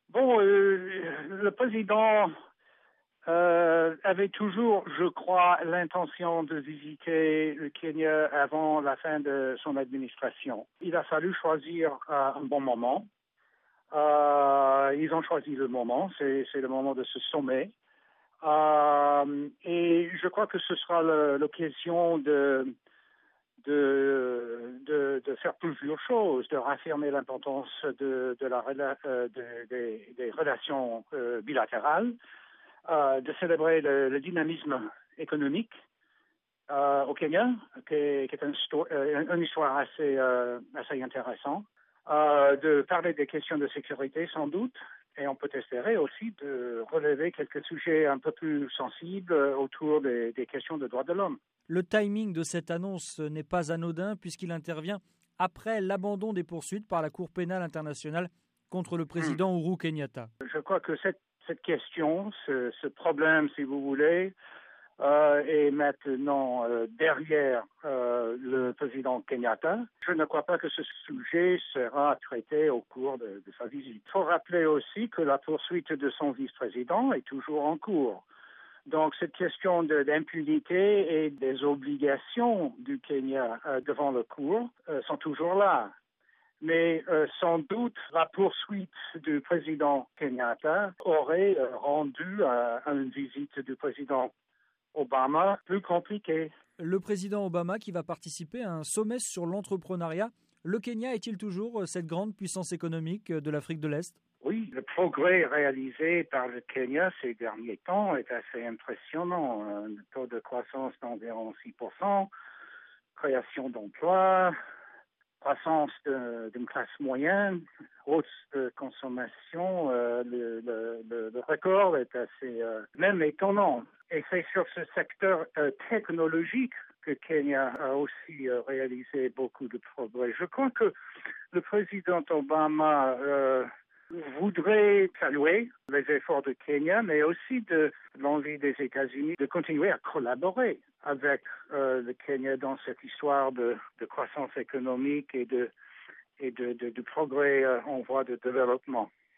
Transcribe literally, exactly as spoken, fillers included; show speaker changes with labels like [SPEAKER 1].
[SPEAKER 1] Bon, euh, le président euh, avait toujours, je crois, l'intention de visiter le Kenya avant la fin de son administration. Il a fallu choisir euh, un bon moment. Euh, ils ont choisi le moment, c'est, c'est le moment de ce sommet. Euh, et je crois que ce sera le, l'occasion de, de, de, de faire plusieurs choses, de raffirmer l'importance de, de la, euh, de, de, des relations euh, bilatérales, euh, de célébrer le, le dynamisme économique euh, au Kenya, qui est, qui est une, sto- euh, une histoire assez, euh, assez intéressante, euh, de parler des questions de sécurité sans doute, et on peut espérer aussi de relever quelques sujets un peu plus sensibles autour des, des questions de droits de l'homme.
[SPEAKER 2] Le timing de cette annonce n'est pas anodin puisqu'il intervient après l'abandon des poursuites par la Cour pénale internationale contre le président mmh. Uhuru Kenyatta.
[SPEAKER 1] Je crois que cette, cette question, ce, ce problème, si vous voulez, euh, est maintenant euh, derrière euh, le président Kenyatta. Je ne crois pas que ce sujet sera traité au cours de, de sa visite. Il faut rappeler aussi que la poursuite de son vice-président est toujours en cours. Donc, cette question de, d'impunité et des obligations du Kenya euh, devant le cour euh, sont toujours là. Mais euh, sans doute, la poursuite du président Kenyatta aurait euh, rendu euh, une visite du président Obama plus compliquée.
[SPEAKER 2] Le président Obama qui va participer à un sommet sur l'entrepreneuriat. Le Kenya est-il toujours cette grande puissance économique de l'Afrique de l'Est ?
[SPEAKER 1] Oui, le progrès réalisé par le Kenya ces derniers temps est assez impressionnant. Un taux de croissance d'environ six pour cent, création d'emplois, croissance de, d'une classe moyenne, hausse de consommation. Euh, le, le, le, le record est assez euh, même étonnant. Et c'est sur ce secteur euh, technologique que Kenya a aussi euh, réalisé beaucoup de progrès. Je crois que le président Obama euh, voudrait saluer les efforts de Kenya, mais aussi de l'envie des États-Unis de continuer à collaborer avec euh, le Kenya dans cette histoire de, de croissance économique et de, et de, de, de progrès euh, en voie de développement.